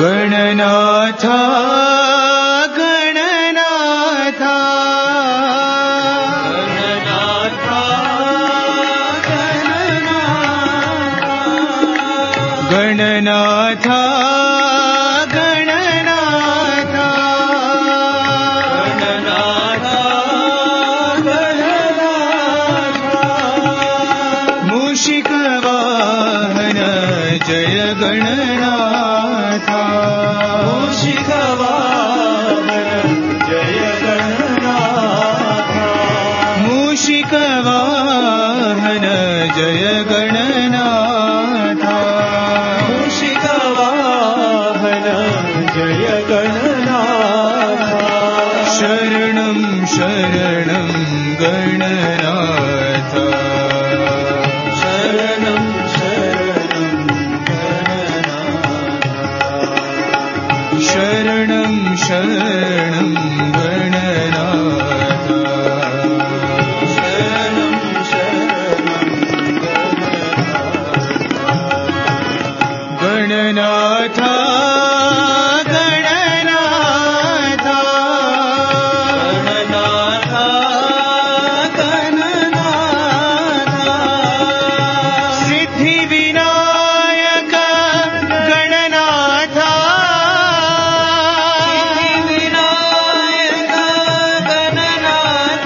गणनाथ गणनाथ गणनाथ गणनाथ मूषिकवाहन जय गणनाथ मूषिकवाहन जय गणनाथ मूषिकवाहन जय गणनाथ शरणं शरणं गणनाथ शरणं शरणं गणनाथ शरणं शरणं गणनाथ गणनाथ गणनाथ गणनाथ गणनाथ सिद्धिविनायक गणनाथ सिद्धिविनायक गणनाथ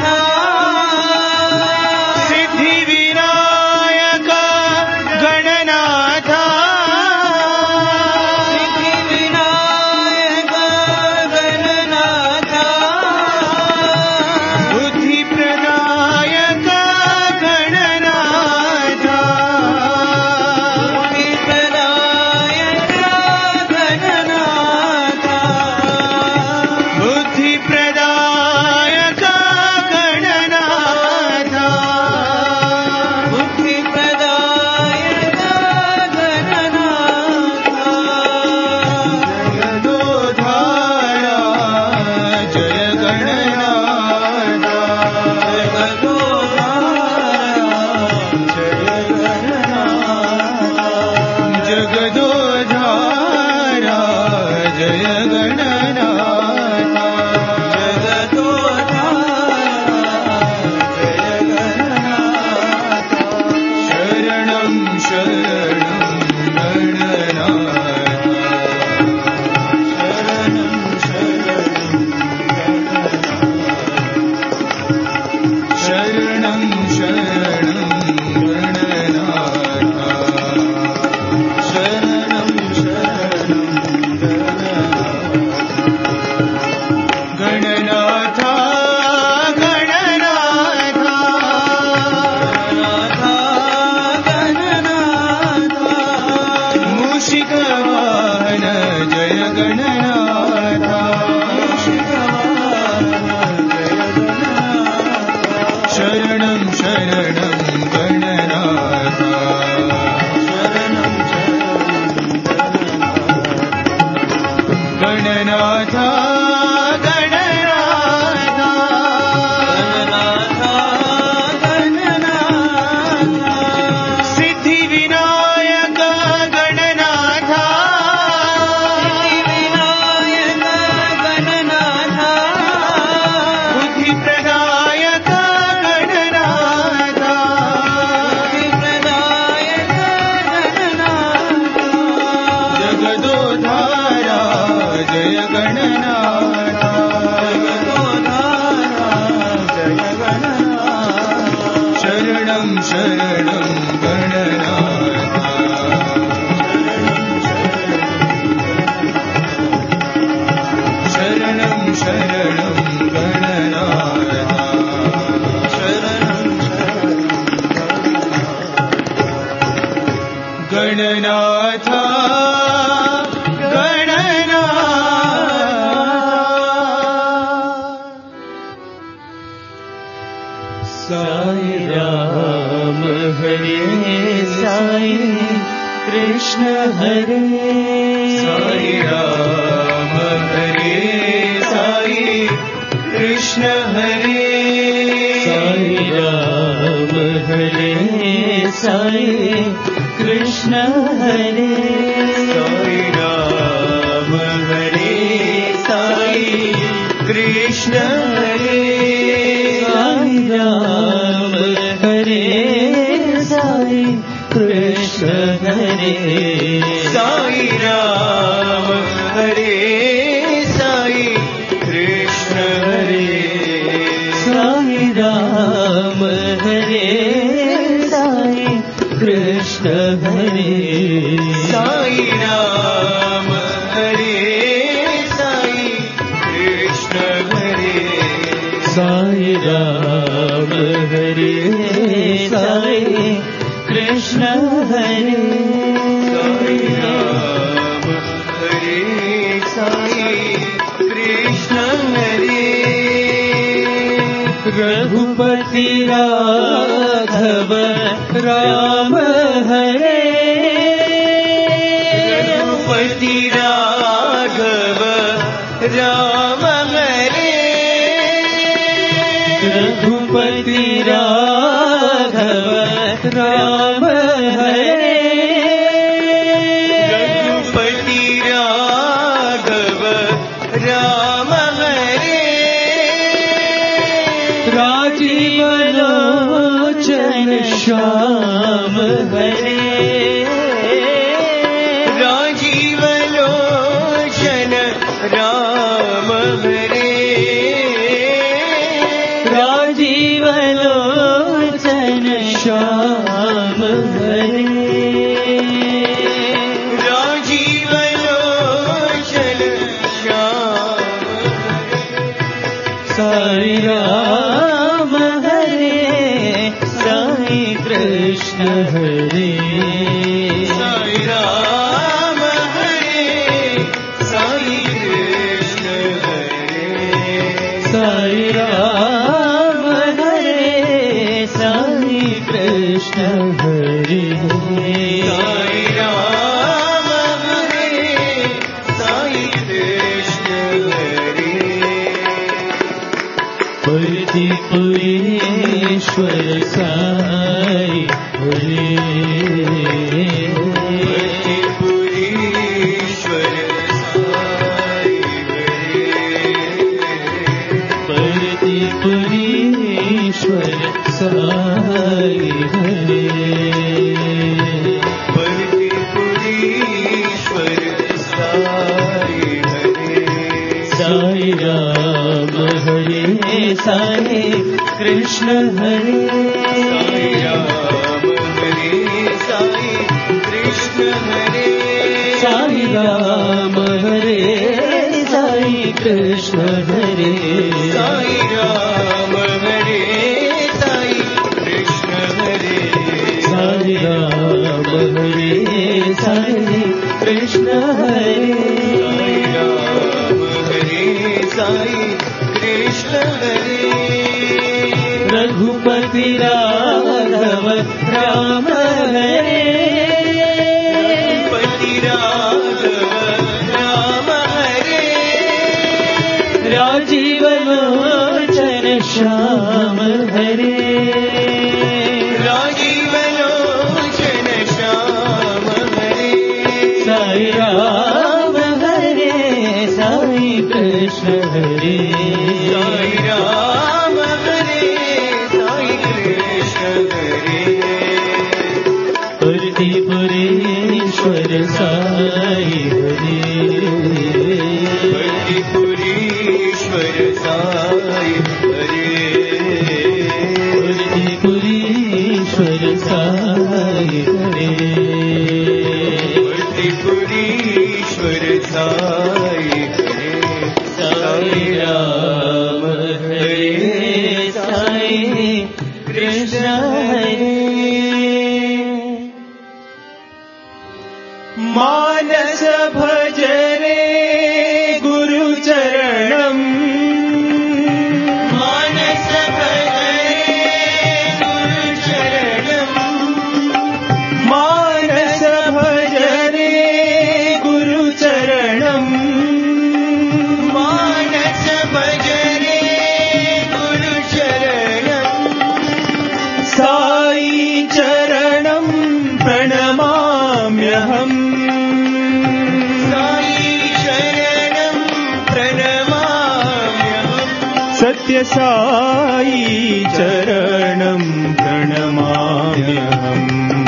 सिद्धिविनायक गणनाथ गणनाथ साई राम हरे साई कृष्ण हरे साई राम हरे साई कृष्ण हरे साई राम हरे साई कृष्ण हरे साई राम साई कृष्ण हरे साई राम हरे साई कृष्ण हरे साई राम हरे साई कृष्ण हरे साई राम हरे साई कृष्ण हरे साई राम हरे साई कृष्ण हरे साई राम हरे साई कृष्ण हरे रघुपति राघव राम हरे रघुपति राघव राम हरे रघुपति राघव राम हरे रघुपति राघव राम हरे राजीव लोचन श्याम हरे राजीव लोचन राम हरे राजीव लोचन श्याम हरे राजीव लोचन श्याम साई राम हरे साई कृष्ण हरे साई राम हरे साई कृष्ण हरे साई राम हरे साई कृष्ण हरे साई राम हरे साई कृष्ण हरे परदीपुरेश्वर साई हरे परदीपुरेश्वर साई हरे परदीपुरेश्वर साई हरे परदीपुरेश्वर साई हरे साई राम हरे साई कृष्ण हरे साई राम हरे साई कृष्ण हरे साई राम हरे साई कृष्ण हरे साई राम हरे साई कृष्ण हरे साई राम हरे साई कृष्ण हरे साई राम हरे साई कृष्ण हरे रघुपति राघव राम हरे रघुपति राघव राम हरे राजीव लोचन श्याम हरे राजीव लोचन श्याम हरे साई राम हरे साई कृष्ण हरे साई राम हरे साई कृष्ण हरे परदीपुरेश्वर साई हरे परदीपुरेश्वर साई हरे परदीपुरेश्वर साई हरे परदीपुरेश्वर साई हरे साई राम हरे साई कृष्ण हरे मानस भजरे गुरु चरणम मानस भजरे गुरु चरणम मानस भजरे गुरु चरणम मानस भजरे गुरु चरणम साई चरणम प्रणमाम्यहम् सत्य साई चरणं प्रणमाम्यहम्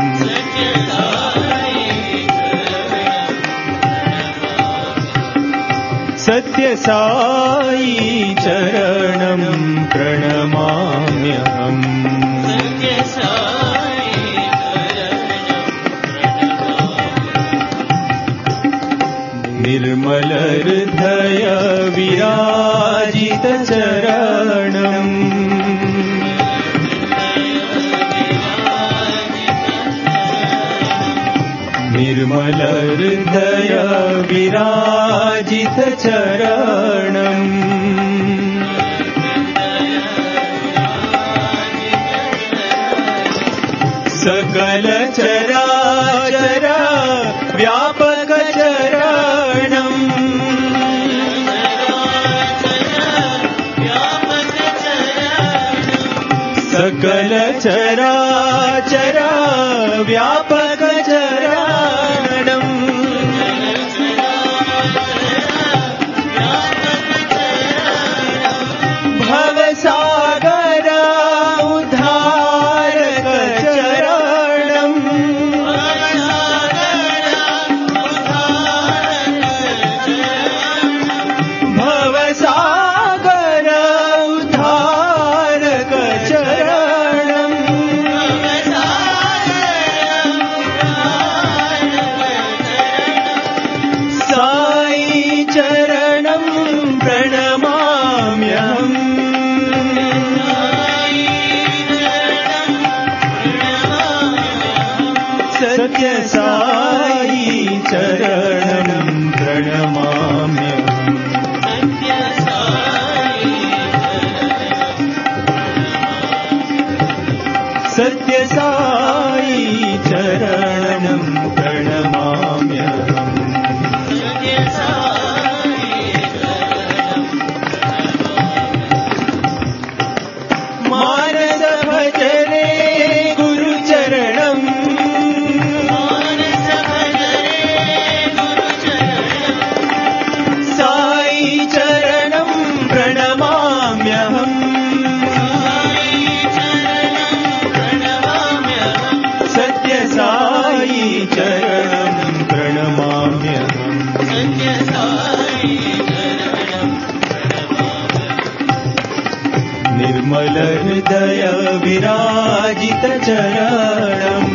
सत्यसाई चरणं प्रणमाम्यहम् निर्मल हृदय विराजित चरणम् निर्मल हृदय विराजित चरणम् सकल चराचर व्यापक चरणम् सकल चराचर व्यापक चरणम् भवसागर उद्धारक चरणम् भवसागर उद्धारक चरणम् साई चरणं प्रणमाम्यहम् सत्य साई चरणं प्रणमाम्यहम् सत्य साई चरणं प्रणमाम्यहम् मानस भजने गुरुचरणम् साई चरणं प्रणमाम्यहम् सत्य साई चरणं प्रणमाम्यहम् निर्मल हृदय विराजित चरणम्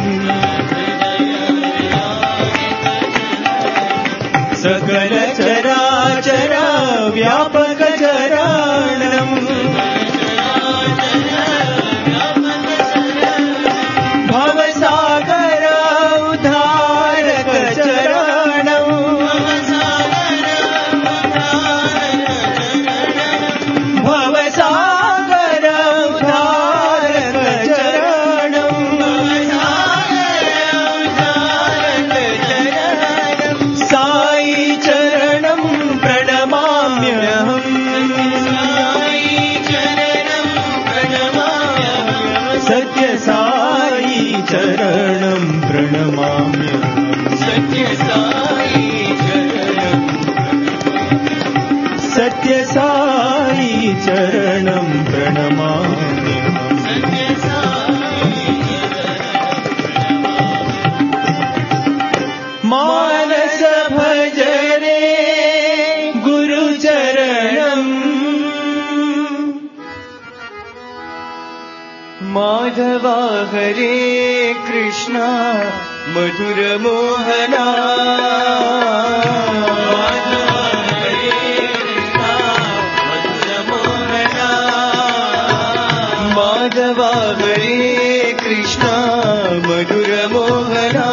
सकल चराचर व्यापक चरणम् भवसागर उद्धारक चरणम् भवसागर उद्धारक चरणम् साई चरणं प्रणमाम्यहम् सत्य साई चरणं प्रणमाम्यहम् सत्य साई चरणं प्रणमाम्यहम् मानस भजने गुरुचरणम् माधवा हरे कृष्णा मधुर मोहना माधवा हरे कृष्णा मधुर मोहना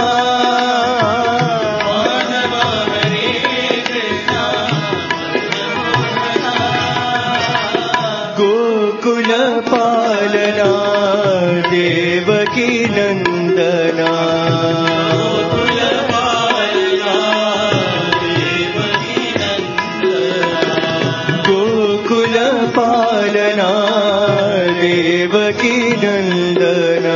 गोकुल पालना देवकी नंदना गोकुल पालना देवकी नंदना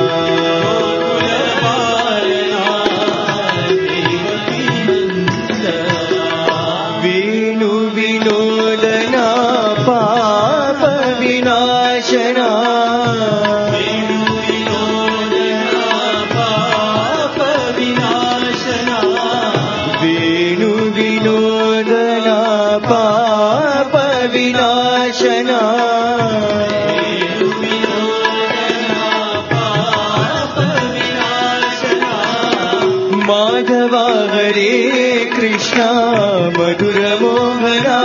वेणु विनोदना पाप विनाशना माधव हरे कृष्ण मधुर मोहना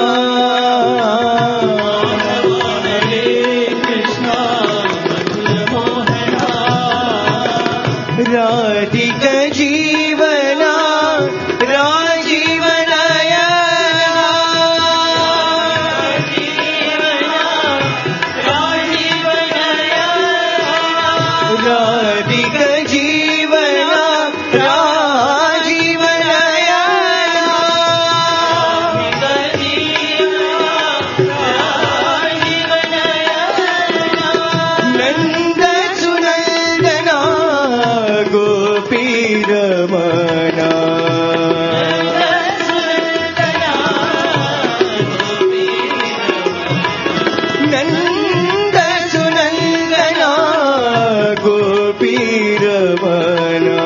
राधिका जीवना राजीवनया राधिका जीवना राजीवनया नंद सुनंदना गोपी रमना नंद सुनंदना गोपी रमना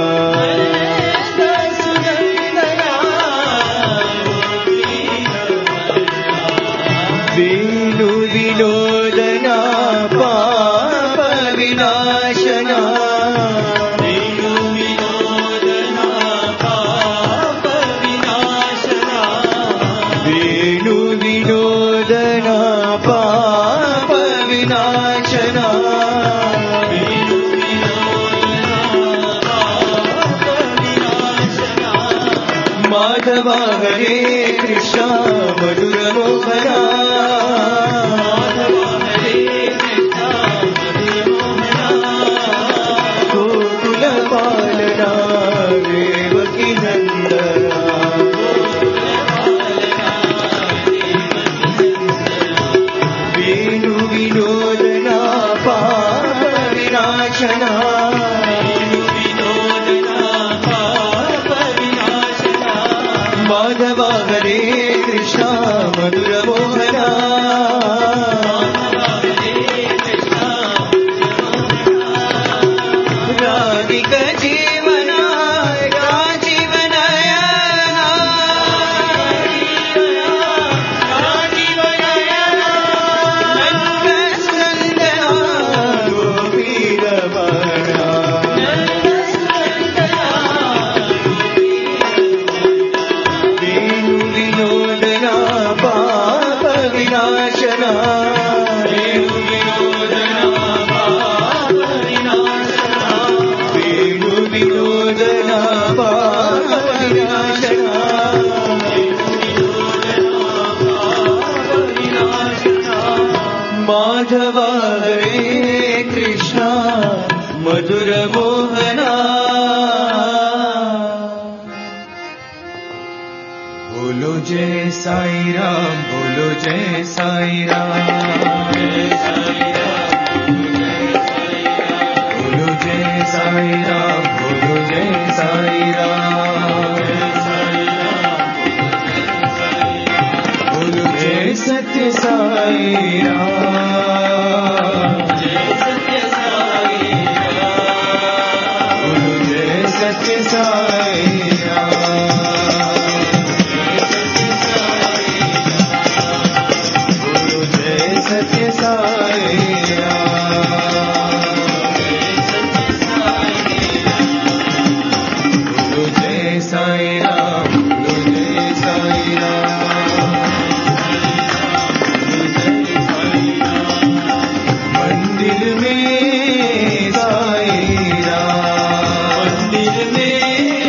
वेणु विनोदना पाप विनाशना वेणु विनोदना पाप विनाशना माधव हरे कृष्ण मधुर मोहना गोकुल पालना देवकी नंदना वेणु विनोदना पाप विनाशना माधव हरे कृष्ण मधुर मोहना राधिका जीवना राजीवनया नंद सुनंदना गोपी रमना वेणु विनोदना पाप विनाशना वेणु विनोदना पाप विनाशना माधव हरे कृष्ण मधुर मोहना बोलो जय साई राम बोलो जय साई राम बोलो जय साई राम बोलो जय साई राम बोलो जय सत्य साई राम बोलो जय सत्य साई राम बोलो जय सत्य साई राम बोलो जय साई राम बोलो जय साई राम मंदिर में साई राम मंदिर में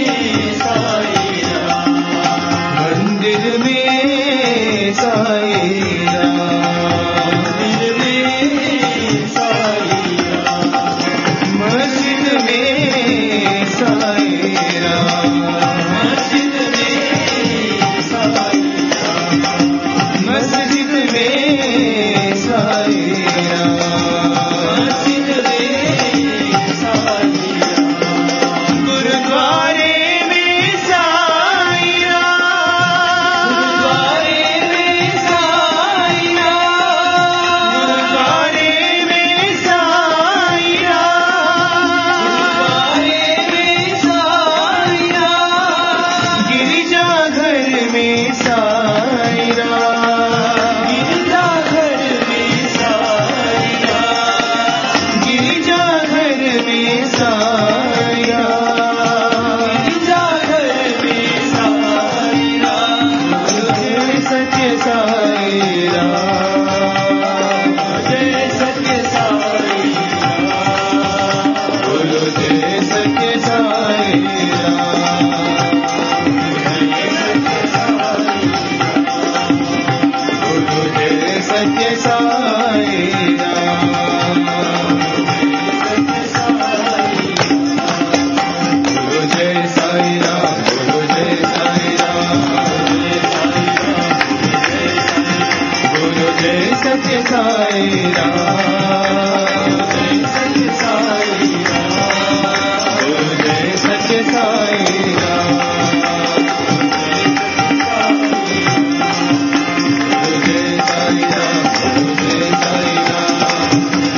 साई राम, जय सत्य साई राम, बोलो जय सत्य साई राम, बोलो जय साई राम, बोलो जय साई राम।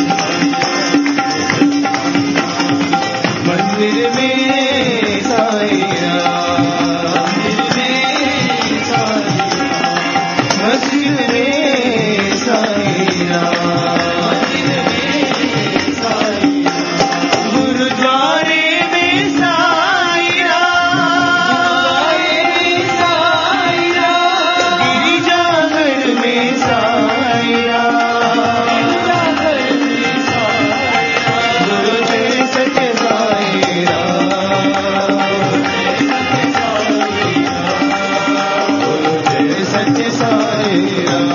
मंदिर में साई राम, मस्जिद में साई राम, गुरुद्वारे में साई राम, गिरिजाघर में साई राम, गुरु जय सत्य साई राम, गुरु जय सत्य साई राम,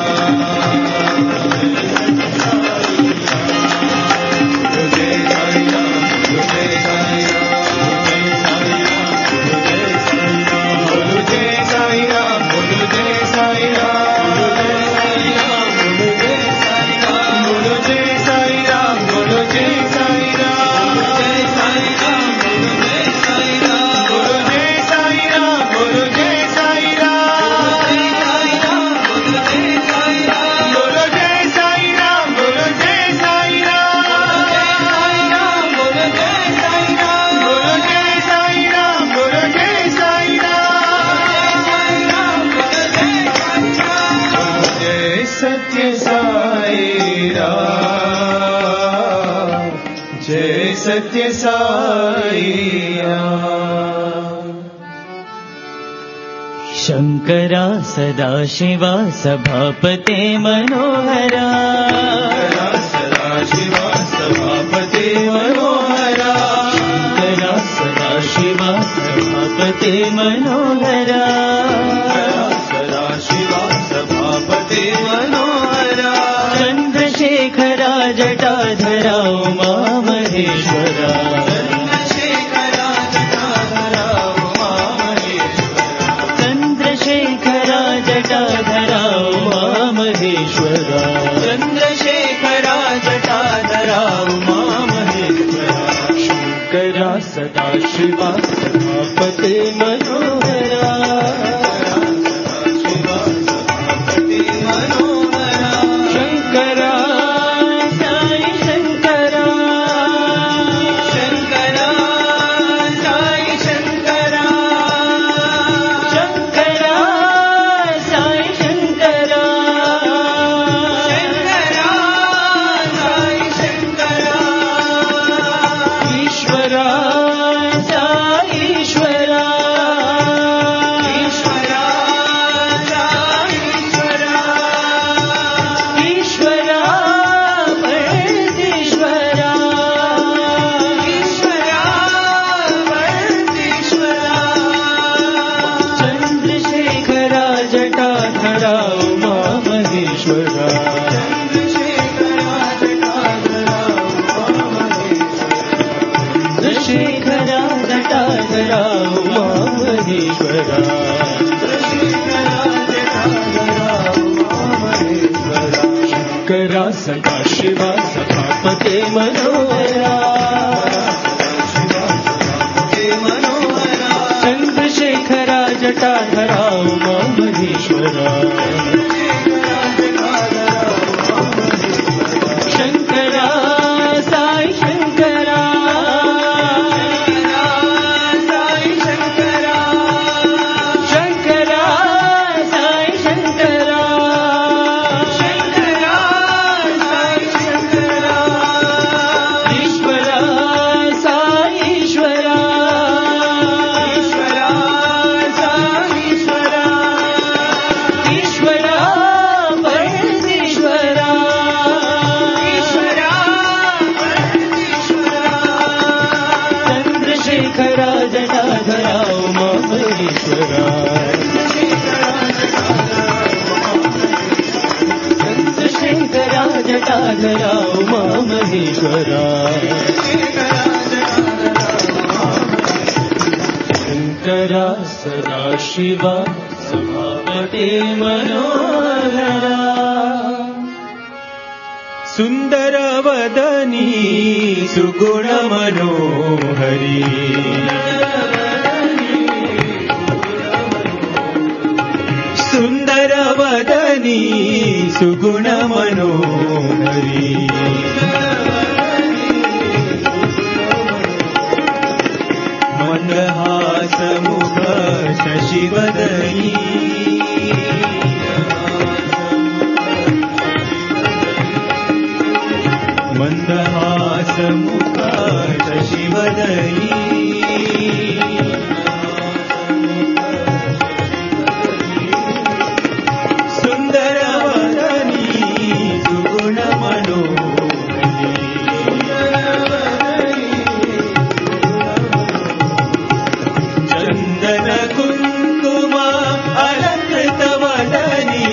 जय सत्य साई राम। शंकरा सदाशिवा सभापते मनोहरा, सदाशिवा सभापते मनोहरा, शंकरा सदाशिवा सभापते मनोहरा, सदाशिवा सभापते मनोहरा, चंद्रशेखरा जटाधरा उमा महेश्वरा, चंद्रशेखरा जटाधरा उमा महेश्वरा, चंद्रशेखरा जटाधरा उमा महेश्वरा, चंद्रशेखरा जटाधरा उमा महेश्वरा, शंकरा सदाशिवा सभापते मनोहरा, सदाशिवा सभापते मनोहरा, शंकरा साई शंकरा, शंकरा साई शंकरा, शंकरा साई शंकरा, शंकरा साई शंकरा, ईश्वरा साई ईश्वरा, ईश्वरा साई ईश्वरा, ईश्वरा परमेश्वरा, ईश्वरा परमेश्वरा, चंद्रशेखरा जटाधरा उमा महेश्वरा, चंद्रशेखरा जटाधरा उमा महेश्वरा, चंद्रशेखरा जटाधरा उमा महेश्वरा, शंकरा सदाशिवा सभापते मनोहरा, चंद्रशेखरा जटाधरा उमा महेश्वरा, शंकरा साई शंकरा, शंकरा साई शंकरा, ईश्वरा साई ईश्वरा, ईश्वरा परमेश्वरा, चंद्रशेखरा जटाधरा उमा महेश्वरा, चंद्रशेखरा जटाधरा उमा महेश्वरा, शंकरा सदाशिवा सभापते मनोहरा, सुन्दरवदनी सुगुणमनोहरी सुन्दरवदनी सुगुणमनोहरी मन्दहासमुख शशिवदनी मन्दहासमुख शशिवदनी सुन्दरवदनी सुगुणमनोहरी चन्दन कुङ्कुम अलङ्कृतवदनी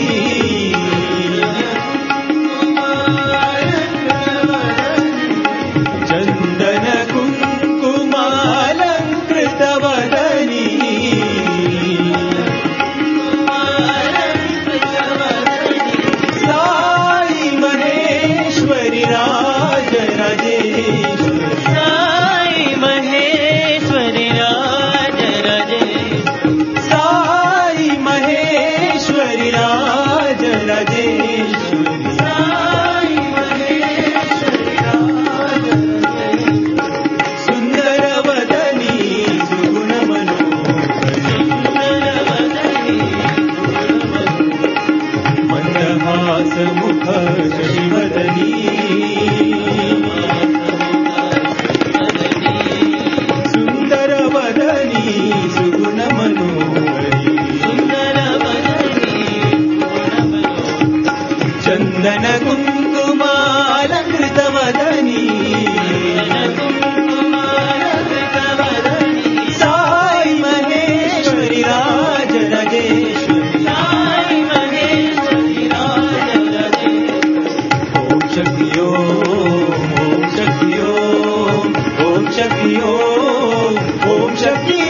चन्दन कुङ्कुम अलङ्कृतवदनी साई महेश्वरी राजराजेश्वरी साई महेश्वरी राजराजेश्वरी साई महेश्वरी राजराजेश्वरी साई महेश्वरी राजराजेश्वरी सुन्दरवदनी सुगुणमनोहरी मन्दहासमुख शशिवदनी सुन्दरवदनी सुगुणमनोहरी चन्दन कुङ्कुम अलङ्कृतवदनी साई महेश्वरी राजराजेश्वरी साई महेश्वरी राजराजेश्वरी ॐ शक्ति ॐ शक्ति ॐ शक्ति ॐ शक्ति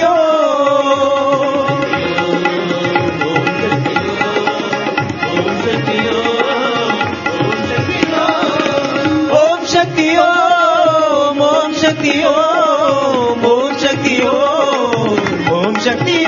ॐ शक्ति ॐ शक्ति ॐ शक्ति ॐ शक्ति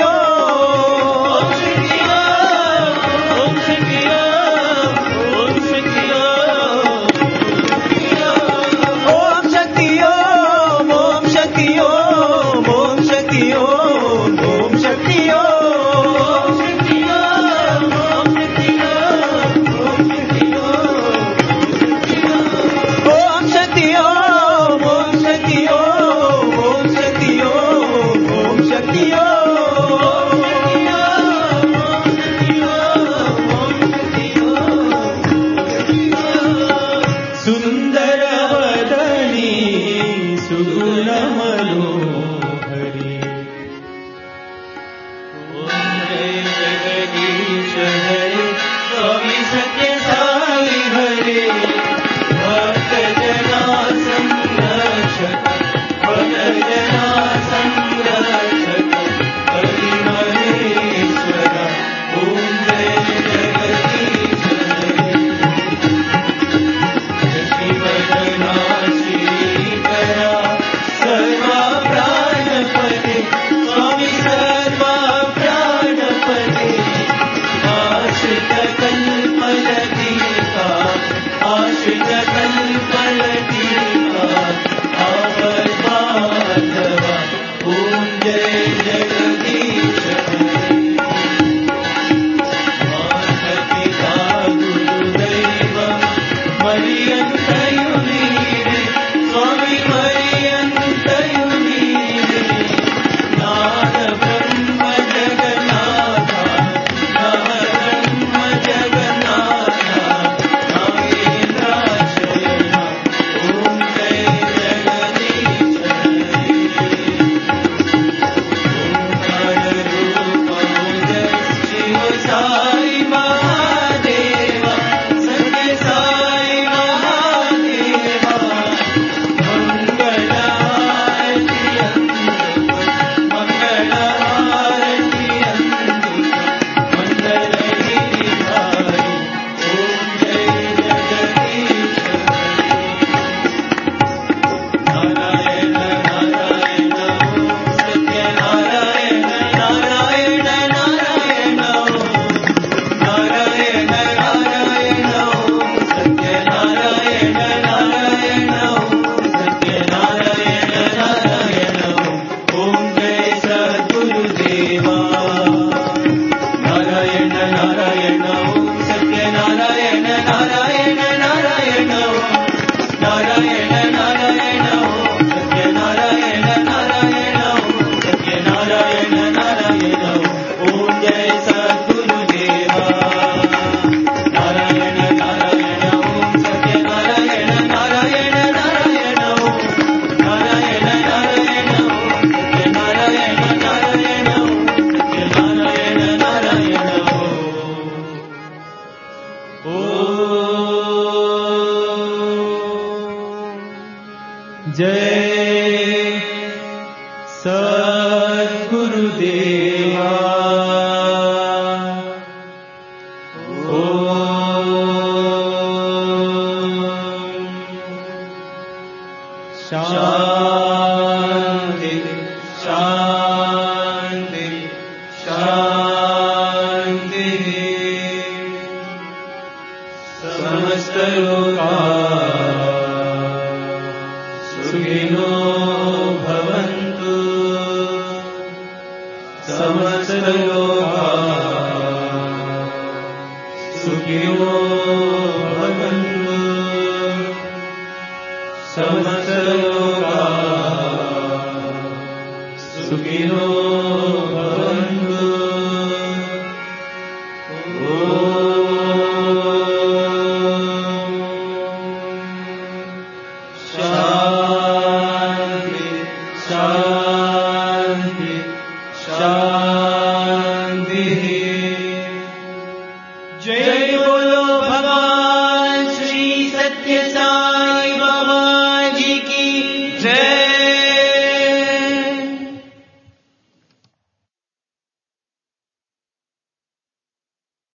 गुरुदेवा शांति शांति शांति समस्त लोका सुखिनो भवन्तु समस्त लोका सुखिनो भवन्तु समस्त लोका सुखिनो भवन्तु शांति शांति शांति